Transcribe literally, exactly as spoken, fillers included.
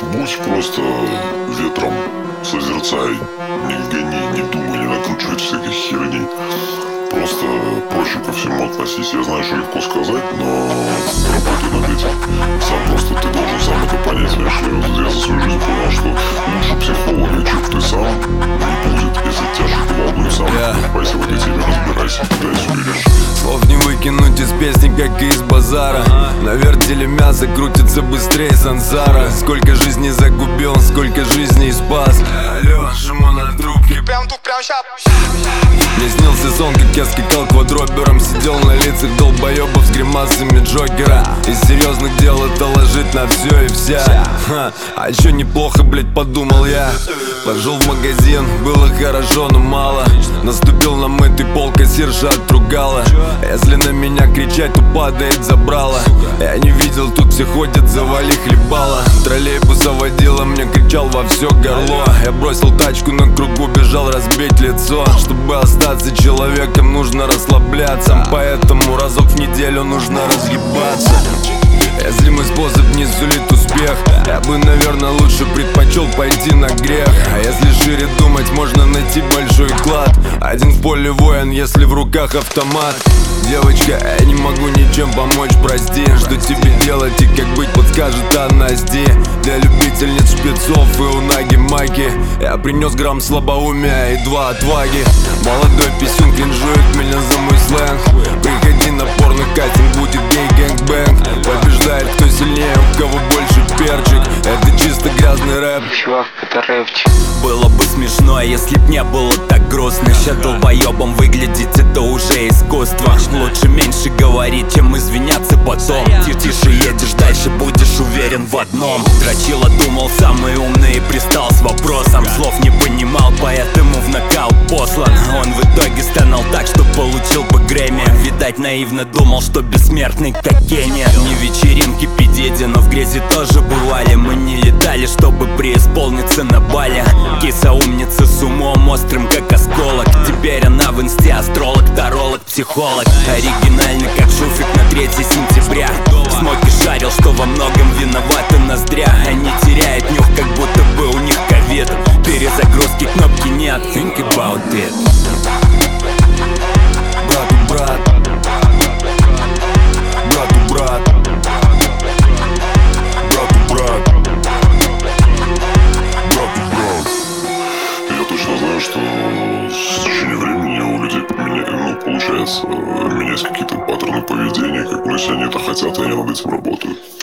Будь просто ветром, созерцай, не гони, не думай, не накручивай всякой херни. Просто проще ко всему относись. Я знаю, что легко сказать, но работай над этим. Сам просто ты должен сам это понять. Знаешь, я за свою жизнь понял, что лучше психолога, чем ты сам, не будет, если тяжко волнует сам. Пойся в этой теме, разбирайся, пытайся увидишь. Слов не выкинуть из песни, как и из базара. На вертеле мясо крутится быстрее сансара. Сколько жизней загубил, сколько жизней спас. Алло, жму на трубке. Прям тут, прям ща. Мне снился сон, как я скакал квадробером. Сидел на лицах долбоебов с гримасами Джокера. Из серьезных дел это ложит на все и вся. Ха, а еще неплохо, блять, подумал я. Пошел в магазин, было хорошо, но мало. Наступил на мытый пол, кассирша отругала. Если на меня кричать, то падает забрала. Я не видел, тут все ходят, завали хлебала. Троллейбуса водила, мне кричал во все горло. Я бросил тачку на кругу, бежал разбить лицо. Чтобы остаться человеком, нужно расслабляться. Поэтому разок в неделю нужно разъебаться. Если мой способ не сулит успех, я бы, наверное, лучше предпочел пойти на грех. А если шире думать, можно найти большой клад. Один в поле воин, если в руках автомат. Девочка, я не могу ничем помочь, прости. Что тебе делать и как быть, подскажет Анна Сди. Для любительниц шпицов и унаги маки я принес грамм слабоумия и два отваги. Молодой писюн кринжует меня за мой сленг. Приходи на порно-кастинг, будет гей-гэнг-бэнг. Побеждает кто сильнее, у кого больше перчик. Это чисто грязный рэп. Чувак, это рэпчик. Было бы смешно, если б не было так грустно. Ща долбоебом выглядеть это уже искусство. Лучше меньше говорить, чем извиняться потом. Тише едешь, дальше будешь уверен в одном. Дрочила, думал, самый умный и пристал с вопросом. Слов не понимал, поэтому в нокаут послан. Он в итоге стонал так, что получил бы Грэмми. Видать, наивно думал, что бессмертный как Кенни. Не вечеринки педеди, но в грязи тоже бывали. Мы не летали, чтобы преисполниться на бале. Киса умница с умом острым, как осколок. Теперь она в инсте астролог, таролог, психолог. Оригинально, как Шуфик на третье сентября. Смоки шарил, что во многом виноваты ноздря. Они теряют нюх, как будто бы у них ковид. Перезагрузки кнопки нет, think about it. Брату брат, брату брат, Брату брат, брату брат. Я точно знаю, что с течением времени у людей поменя... ну, получается менять какие-то паттерны поведения, как ну, если они это хотят, и они над этим работают.